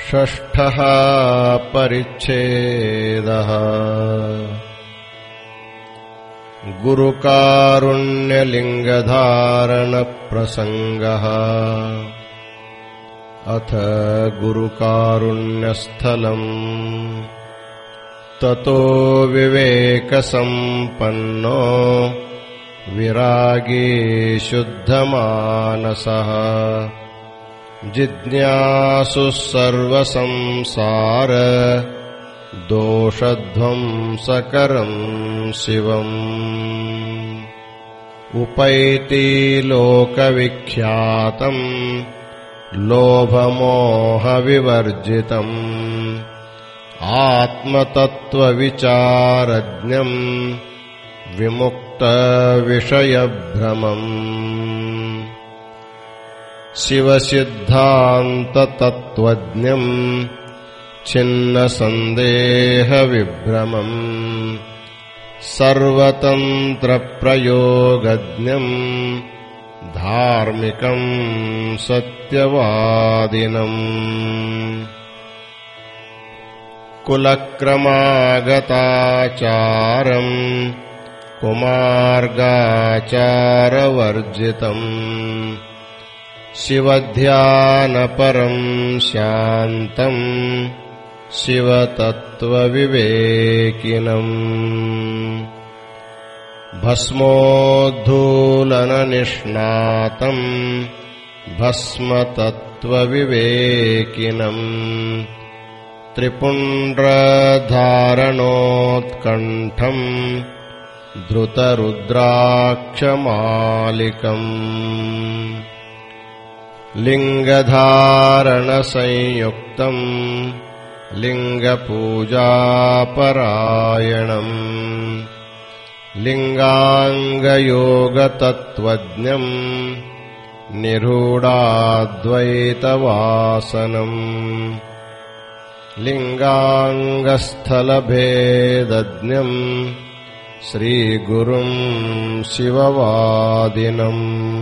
षष्ठः परिच्छेदः। गुरुकारुण्यलिङ्गधारणप्रसङ्गः। अथ गुरुकारुण्यस्थलम्। ततो विवेकसम्पन्नो विरागी शुद्धमानसः जिज्ञासुः सर्वसंसार दोषध्वंसकरम् शिवम्। उपैति लोकविख्यातम् लोभमोहविवर्जितम् आत्मतत्त्वविचारज्ञम् विमुक्तविषयभ्रमम्। शिवसिद्धान्ततत्त्वज्ञम् छिन्नसन्देहविभ्रमम् सर्वतन्त्रप्रयोगज्ञम् धार्मिकम् सत्यवादिनम्। कुलक्रमागताचारम् कुमार्गाचारवर्जितम् शिवध्यानपरम् शान्तम् शिवतत्त्वविवेकिनम्। भस्मोद्धूलननिष्णातम् भस्मतत्त्वविवेकिनम् त्रिपुण्ड्रधारणोत्कण्ठम् धृतरुद्राक्षमालिकम्। लिङ्गधारणसंयुक्तम् लिङ्गपूजापरायणम् लिङ्गाङ्गयोगतत्त्वज्ञम् निरूढाद्वैतवासनम् लिङ्गाङ्गस्थलभेदज्ञम् श्रीगुरुम् शिववादिनम्।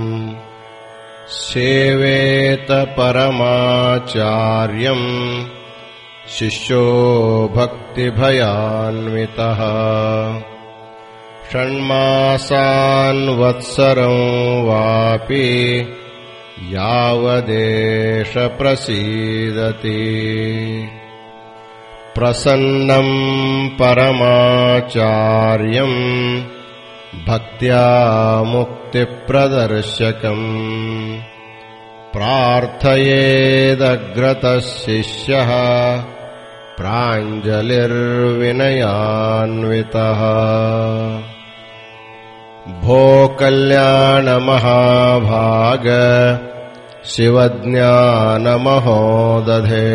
सेवेत परमाचार्यम् शिष्यो भक्तिभयान्वितः षण्मासान्वत्सरं वापि यावदेष प्रसीदति। प्रसन्नं परमाचार्यम् भक्त्या मुक्तिप्रदर्शकम् प्रार्थयेदग्रतः शिष्यः प्राञ्जलिर्विनयान्वितः। भो कल्याणमहाभाग शिवज्ञानमहोदधे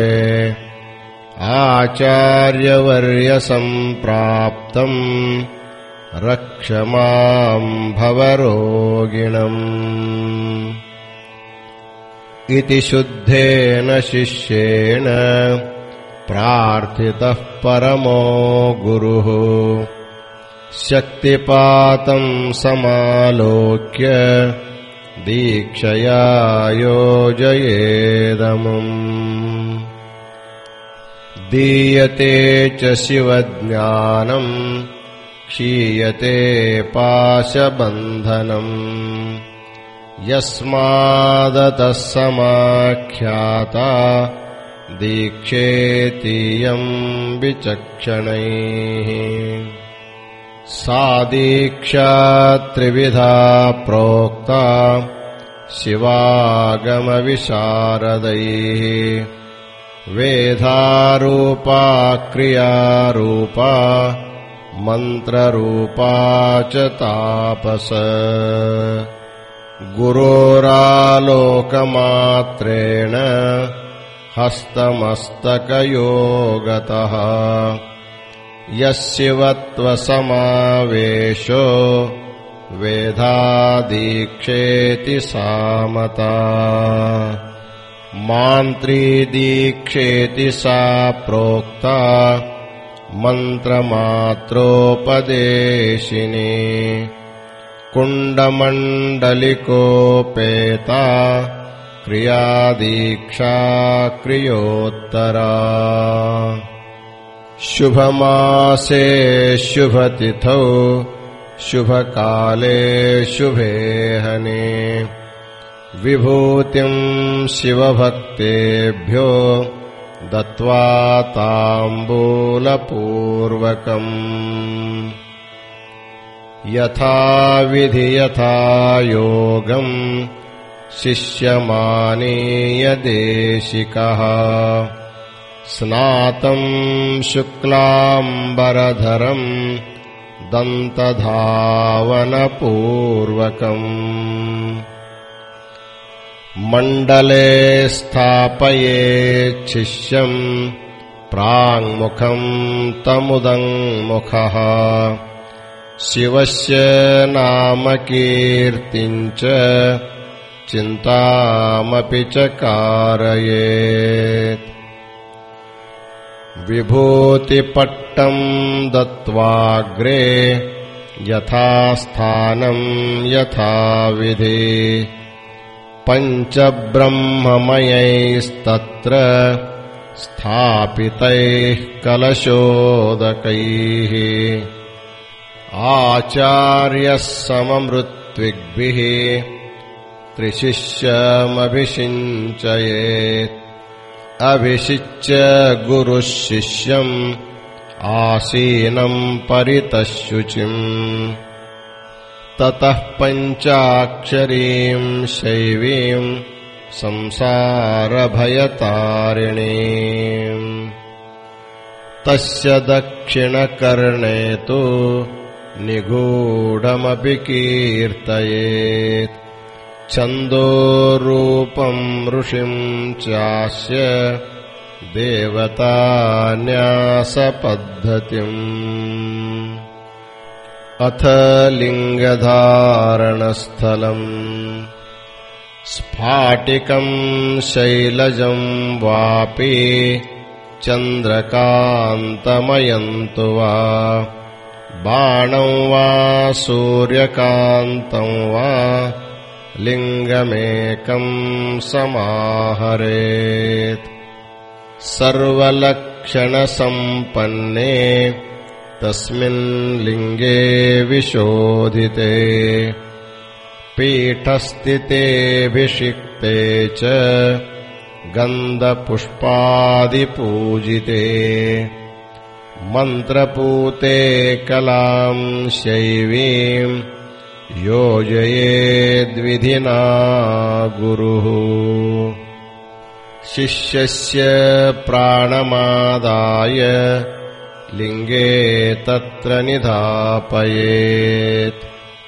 आचार्यवर्यसम्प्राप्तम् रक्ष मां भवरोगिणम्। इति शुद्धेन शिष्येण प्रार्थितः परमो गुरुः शक्तिपातं समालोक्य दीक्षया योजयेदमुम्। दीयते च शिवज्ञानम् क्षीयते पाशबन्धनम् यस्मादतः समाख्याता दीक्षेतीयम् विचक्षणैः। सा दीक्षा त्रिविधा प्रोक्ता शिवागमविशारदैः वेदारूपा क्रियारूपा मन्त्ररूपा च तापस। गुरोरालोकमात्रेण हस्तमस्तकयोगतः यस्शिवत्वसमावेशो वेदादीक्षेति सामता। मान्त्री दीक्षेति सा प्रोक्ता मन्त्रमात्रोपदेशिनी। कुण्डमण्डलिकोपेता क्रियादीक्षा क्रियोत्तरा शुभमासे शुभतिथौ शुभकाले शुभेहने विभूतिं शिवभक्तेभ्यो दत्त्वा ताम्बूलपूर्वकम् यथा विधि यथा योगम् शिष्यमानीय देशिकः स्नातं शुक्लाम्बरधरम् दन्तधावनपूर्वकम् मण्डले स्थापयेच्छिष्यम् प्राङ्मुखम् तमुदङ्मुखः शिवस्य नामकीर्तिम् च चिन्तामपि च कारयेत् विभूतिपट्टम् दत्त्वाग्रे यथास्थानम् यथाविधि पञ्चब्रह्ममयैस्तत्र स्थापितैः कलशोदकैः आचार्यः सममृत्विग्भिः त्रिशिष्यमभिषिञ्चयेत् अभिषिच्य गुरुः शिष्यम् आसीनम् परितः शुचिम् ततः पञ्चाक्षरीम् शैवीम् संसारभयतारिणीम् तस्य दक्षिणकर्णे तु निगूढमपि कीर्तयेत् छन्दोरूपम् ऋषिम् चास्य देवतान्यासपद्धतिम् अथ लिङ्गधारणस्थलम् स्फाटिकम् शैलजम् वापि चन्द्रकान्तमयन्तु वा बाणं वा सूर्यकान्तं वा लिङ्गमेकम् समाहरेत् सर्वलक्षणसम्पन्ने तस्मिन् लिङ्गे विशोधिते पीठस्थितेऽभिषिक्ते च गन्धपुष्पादिपूजिते मन्त्रपूते कलाम् शैवीम् योजयेद्विधिना गुरुः शिष्यस्य प्राणमादाय लिङ्गे तत्र निधापयेत्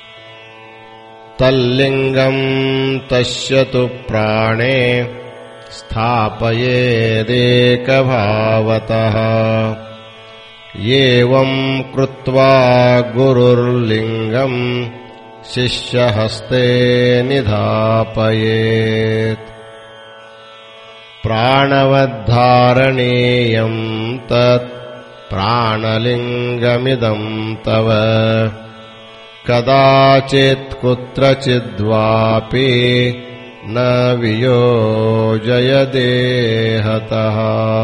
तल्लिङ्गम् तस्य तु प्राणे स्थापयेदेकभावतः एवम् कृत्वा गुरुर्लिङ्गम् शिष्यहस्ते निधापयेत् प्राणवद्धारणीयम् तत् प्राणलिङ्गमिदम् तव कदाचित् कुत्रचिद्वापि न वियोजयदेहतः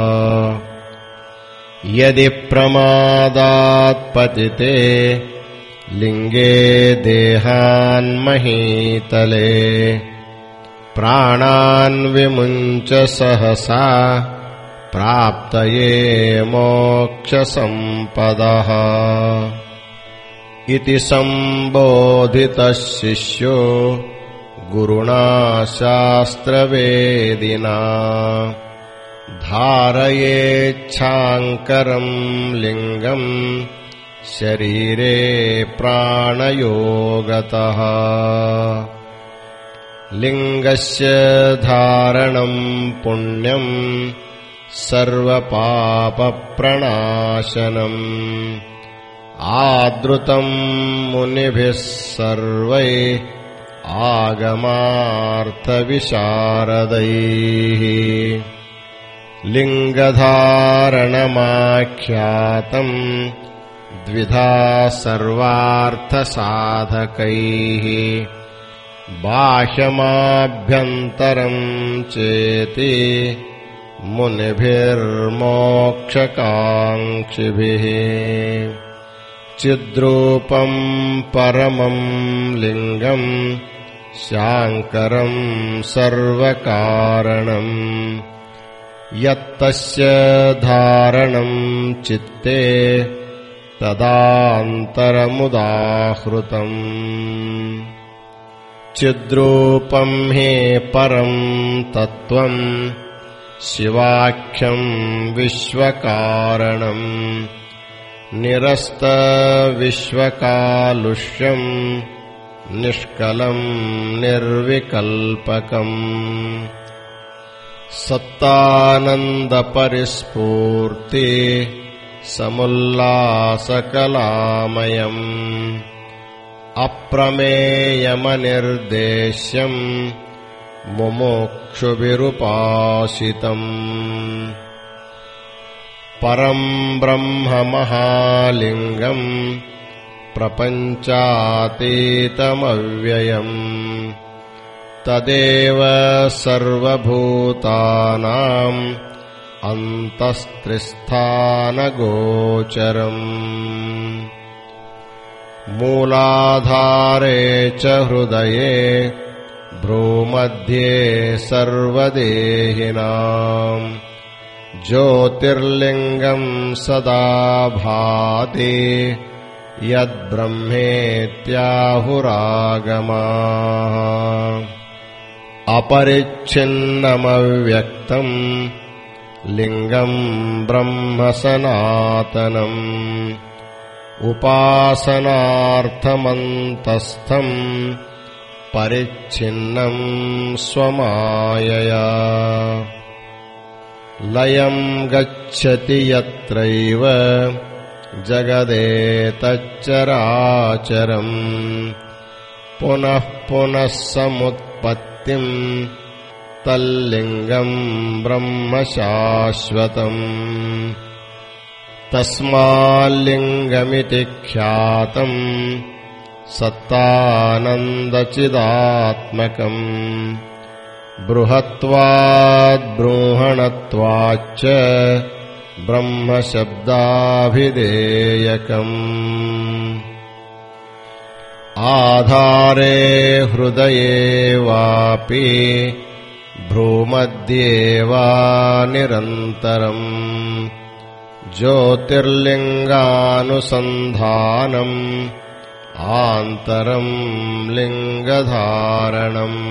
यदि प्रमादात् पतिते लिङ्गे देहान्महीतले प्राणान् विमुञ्च सहसा प्राप्तये मोक्षसम्पदः इति सम्बोधितः शिष्यो गुरुणा शास्त्रवेदिना धारयेच्छाङ्करम् लिङ्गम् शरीरे प्राणयोगतः लिङ्गस्य धारणम् पुण्यम् सर्वपापप्रणाशनम् आदृतम् मुनिभिः सर्वैः आगमार्थविशारदैः लिङ्गधारणमाख्यातम् द्विधा सर्वार्थसाधकैः बाह्यमाभ्यन्तरम् चेति मुनिभिर्मोक्षकाङ्क्षिभिः चिद्रूपम् परमम् लिङ्गम् शाङ्करम् सर्वकारणम् यत्तस्य धारणम् चित्ते तदान्तरमुदाहृतम् चिद्रूपम् हि परम् तत्त्वम् शिवाख्यम् विश्वकारणम् निरस्तविश्वकालुष्यम् निष्कलम् निर्विकल्पकम् सत्तानन्दपरिस्फूर्ति समुल्लासकलामयम् अप्रमेयमनिर्देश्यम् मुमुक्षुभिरुपासितम् परम् ब्रह्म महालिङ्गम् प्रपञ्चातीतमव्ययम् तदेव सर्वभूतानाम् अन्तस्त्रिस्थानगोचरम् मूलाधारे च हृदये भ्रूमध्ये सर्वदेहिनाम् ज्योतिर्लिङ्गम् सदा भाति यद्ब्रह्मेत्याहुरागमाः अपरिच्छिन्नमव्यक्तम् लिङ्गम् ब्रह्म सनातनम् उपासनार्थमन्तस्थम् परिच्छिन्नम् स्वमायया लयम् गच्छति यत्रैव जगदेतच्चराचरम् पुनः पुनः समुत्पत्तिम् तल्लिङ्गम् ब्रह्म शाश्वतम् तस्माल्लिङ्गमिति ख्यातम् सत्तानन्दचिदात्मकम् बृहत्वाद्बृंहणत्वाच्च ब्रह्मशब्दाभिधेयकम् आधारे हृदये वापि भ्रूमध्ये वा निरन्तरम् ज्योतिर्लिङ्गानुसन्धानम् आन्तरम् लिङ्गधारणम्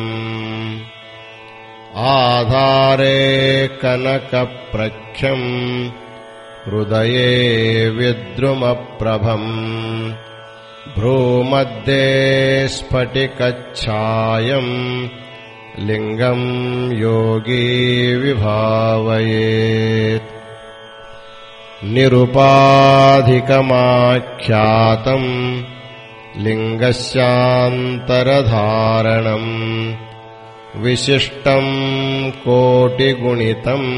आधारे कनकप्रख्यम् हृदये विद्रुमप्रभम् भ्रूमध्ये स्फटिकच्छायम् लिङ्गम् योगी विभावयेत् निरुपाधिकमाख्यातम् लिङ्गस्यान्तरधारणम् विशिष्टम् कोटिगुणितम्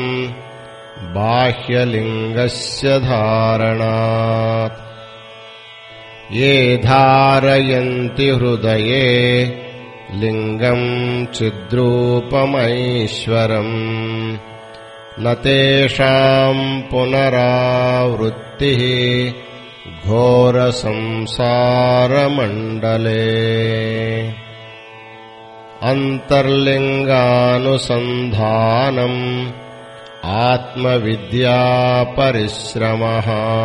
बाह्यलिङ्गस्य धारणात् ये धारयन्ति हृदये लिङ्गम् चिद्रूपमैश्वरम् न तेषाम् पुनरावृत्तिः घोरसंसारमण्डले अन्तर्लिङ्गानुसन्धानम् आत्मविद्यापरिश्रमः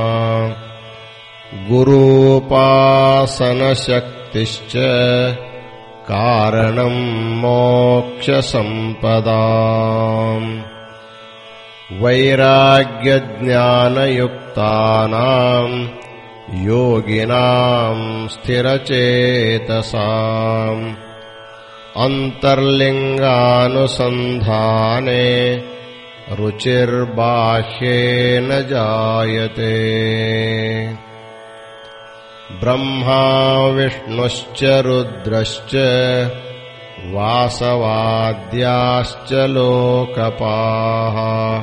गुरूपासनशक्तिश्च कारणम् मोक्षसम्पदाम् वैराग्यज्ञानयुक्तानाम् योगिनाम् स्थिरचेतसाम् अन्तर्लिङ्गानुसन्धाने रुचिर्बाह्येन जायते ब्रह्मा विष्णुश्च रुद्रश्च वासवाद्याश्च लोकपाः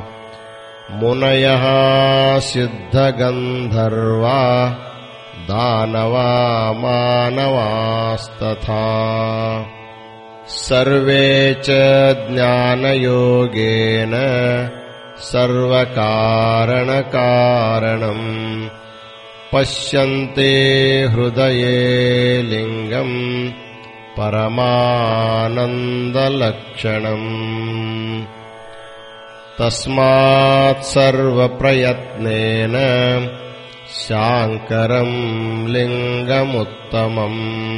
मुनयः सिद्धगन्धर्वा दानवा मानवास्तथा सर्वे च ज्ञानयोगेन सर्वकारणकारणम् पश्यन्ते हृदये लिङ्गम् परमानन्दलक्षणम् तस्मात् सर्वप्रयत्नेन शाङ्करम् लिङ्गमुत्तमम्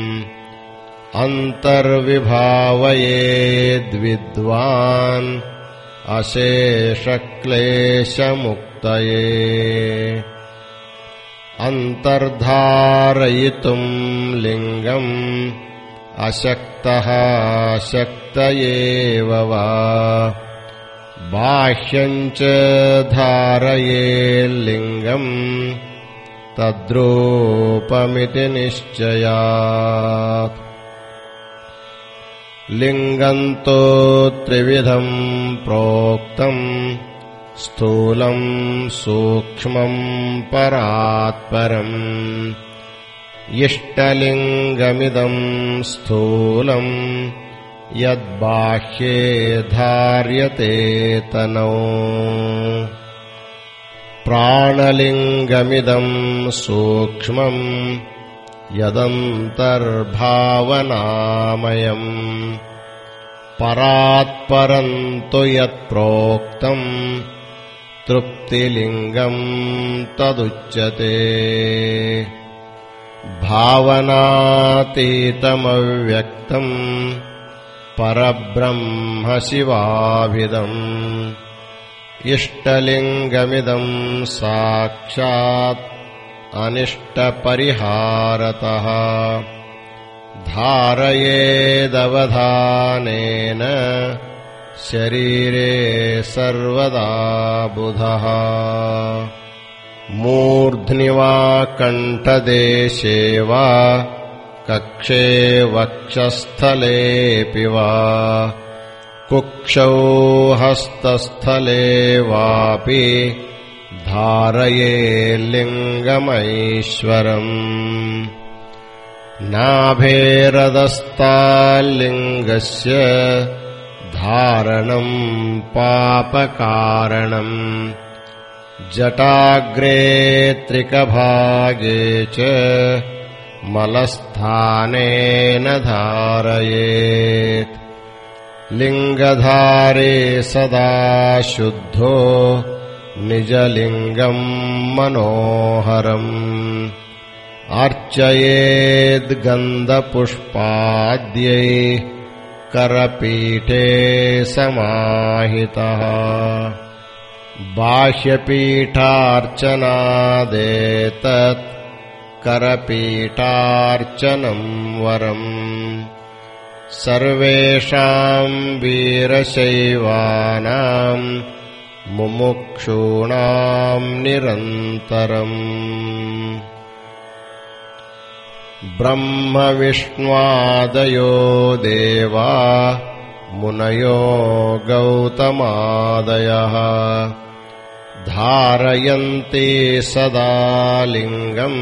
अन्तर्विभावयेद्विद्वान् अशेषक्लेशमुक्तये अन्तर्धारयितुम् लिङ्गम् अशक्तः शक्त एव वा बाह्यम् च धारयेल्लिङ्गम् तद्रूपमिति निश्चयात् लिङ्गम् तु त्रिविधम् प्रोक्तम् स्थूलम् सूक्ष्मम् परात्परम् इष्टलिङ्गमिदम् स्थूलम् यद्बाह्ये धार्यते तनौ प्राणलिङ्गमिदम् सूक्ष्मम् यदन्तर्भावनामयम् परात्परम् तु यत्प्रोक्तम् तृप्तिलिङ्गम् तदुच्यते भावनातीतमव्यक्तम् परब्रह्म शिवाभिदम् इष्टलिङ्गमिदम् साक्षात् अनिष्टपरिहारतः धारयेदवधानेन शरीरे सर्वदा बुधः मूर्ध्नि वा कण्ठदेशे वा कक्षे वक्षस्थलेऽपि वा कुक्षौ हस्तस्थले वापि धारयेल्लिङ्गमैश्वरम् नाभेरदस्ताल्लिङ्गस्य धारणम् पापकारणम् जटाग्रे त्रिकभागे च मलस्थानेन धारयेत् लिङ्गधारे सदा शुद्धो निजलिङ्गम् मनोहरम् अर्चयेद्गन्धपुष्पाद्यैः करपीठे समाहितः बाह्यपीठार्चनादेतत् करपीठार्चनम् वरम् सर्वेषाम् वीरशैवानाम् मुमुक्षूणाम् निरन्तरम् ब्रह्मविष्णुवादयो देवा मुनयो गौतमादयः धारयन्ति सदा लिङ्गम्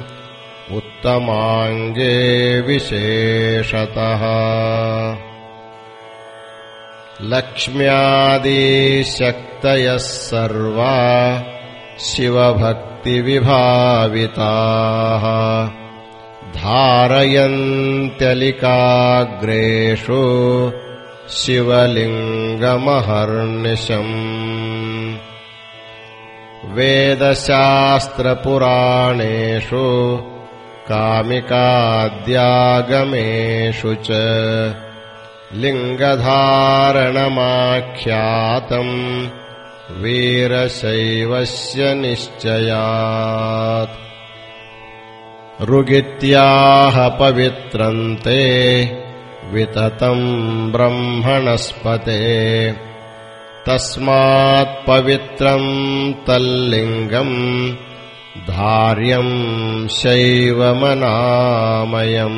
उत्तमाङ्गे विशेषतः लक्ष्म्यादिशक्तयः सर्वा शिवभक्तिविभाविताः धारयन्त्यलिकाग्रेषु शिवलिङ्गमहर्निशम् वेदशास्त्रपुराणेषु कामिकाद्यागमेषु च लिङ्गधारणमाख्यातम् वीरशैवस्य निश्चयात् ऋगित्याह पवित्रन्ते विततम् ब्रह्मणस्पते तस्मात् पवित्रम् तल्लिङ्गम् धार्यम् शैवमनामयम्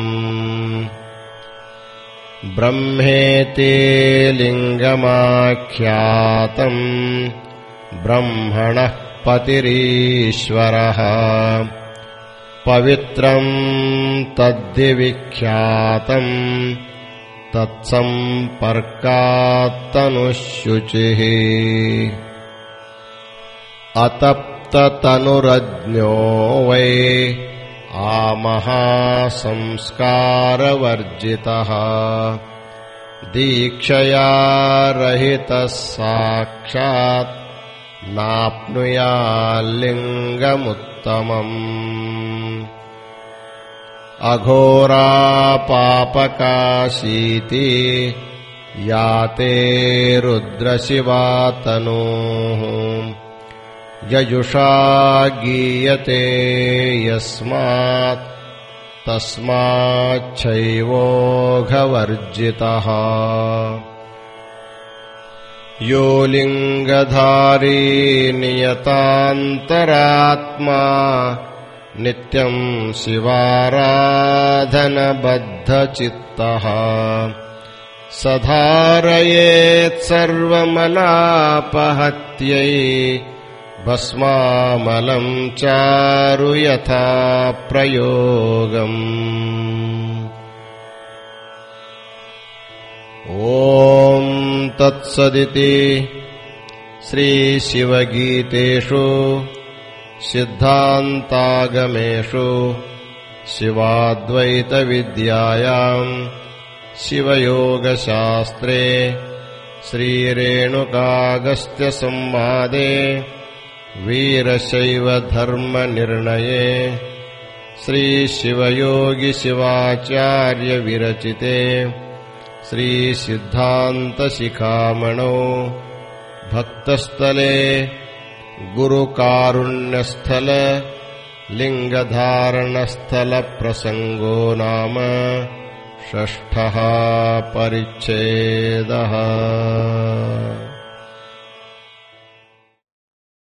ब्रह्मेति लिङ्गमाख्यातम् ब्रह्मणः पतिरीश्वरः पवित्रम् तद्धि विख्यातम् तत्सम्पर्कात्तनुःशुचिः अतप्ततनुरज्ञो वै आमहासंस्कारवर्जितः दीक्षया रहितः साक्षात् नाप्नुयाल्लिङ्गमुत्तमम् अघोरापापकाशीति याते रुद्रशिवातनोः यजुषा गीयते यस्मात् तस्माच्छैवोघवर्जितः यो लिङ्गधारी नियतान्तरात्मा नित्यं शिवाराधनबद्धचित्तः स धारयेत् सर्वमलापहत्यै भस्मामलं चारु यथा प्रयोगम् ॐ तत्सदिति श्रीशिवगीतेषु सिद्धान्तागमेषु शिवाद्वैतविद्यायाम् शिवयोगशास्त्रे श्रीरेणुकागस्त्यसंवादे वीरशैवधर्मनिर्णये श्रीशिवयोगिशिवाचार्यविरचिते श्रीसिद्धान्तशिखामणौ भक्तस्थले गुरुकारुण्यस्थल लिङ्गधारणस्थलप्रसङ्गो नाम षष्ठः परिच्छेदः।